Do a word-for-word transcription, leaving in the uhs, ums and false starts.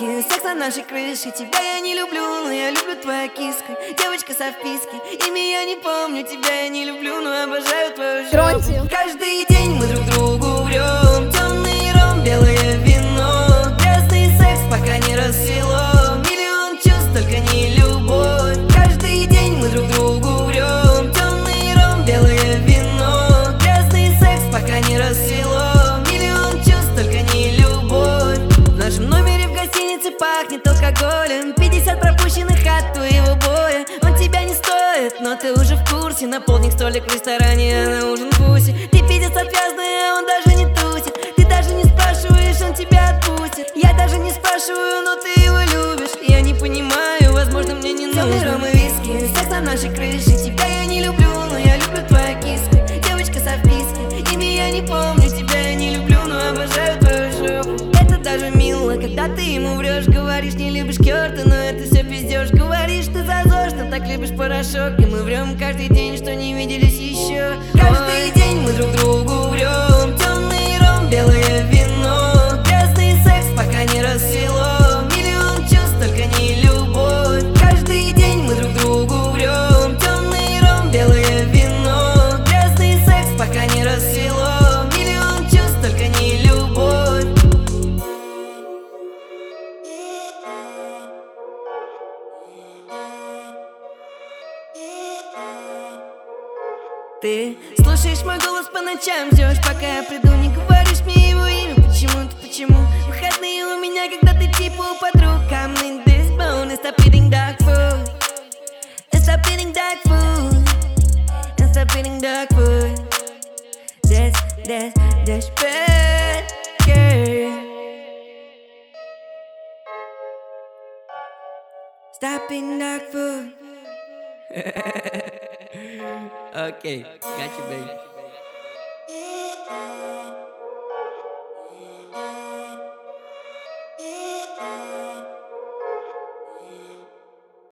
виски, секс на нашей крыше. Тебя я не люблю, но я люблю твою киску. Девочка со вписки, имя я не помню. Тебя я не люблю, но обожаю твою жопу. Каждый день мы друг другу врем. Темный ром, белое вино, грязный секс, пока не рассвело. Миллион чувств, только не любовь. Каждый день мы друг другу врем. Темный ром, белое вино, грязный секс, пока не рассвело. Миллион чувств, только не любовь. В нашем номере в гостинице пахнет алкоголем. Пятьдесят пропущенных от твоего боя. Он тебя не стоит, но ты уже в курсе. Наполник столик в ресторане, а на ужин вкусе. Ты пиздец отвязный, а он даже не тусит. Ты даже не спрашиваешь, он тебя отпустит. Я даже не спрашиваю, но ты его любишь. Я не понимаю, возможно, мне не нужно. Темный ром и виски, секс на нашей крыше. Тебя я не люблю, но я люблю твою киску. Девочка со вписки, имя я не помню. Тебя я не люблю, но обожаю твою жопу. Это даже мило, когда ты ему врешь. Говоришь, не любишь керты, но это все пиздешь. Говоришь, ты зазорно, так любишь порошок. И мы врем каждый день, что не виделись еще. Каждый день мы друг другу врем. Темный ром, белое вино, грязный секс, пока не рассвело. Миллион чувств, только не любовь. Каждый день мы друг другу врем. Темный ром, белое вино, грязный секс, пока не рассвело. Миллион чувств, только не любовь. Ты слушаешь мой голос по ночам, ждешь, пока я приду, не говоришь мне его имя. Почему-то, почему? Выходные у меня, когда ты типа у подруг. I'm in this bone and stop eating dog food. And stop eating dog food. And stop eating dog food. That's, that's, that's bad, girl. Stop eating dog food. Okay, got you, baby.